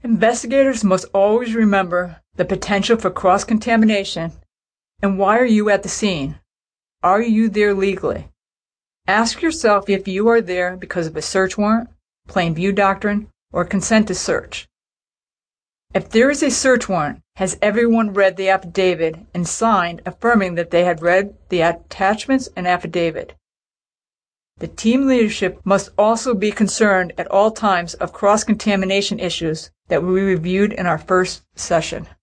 Investigators must always remember the potential for cross-contamination. And why are you at the scene? Are you there legally? Ask yourself if you are there because of a search warrant, plain view doctrine, or consent to search. If there is a search warrant, has everyone read the affidavit and signed affirming that they had read the attachments and affidavit? The team leadership must also be concerned at all times of cross-contamination issues that we reviewed in our first session.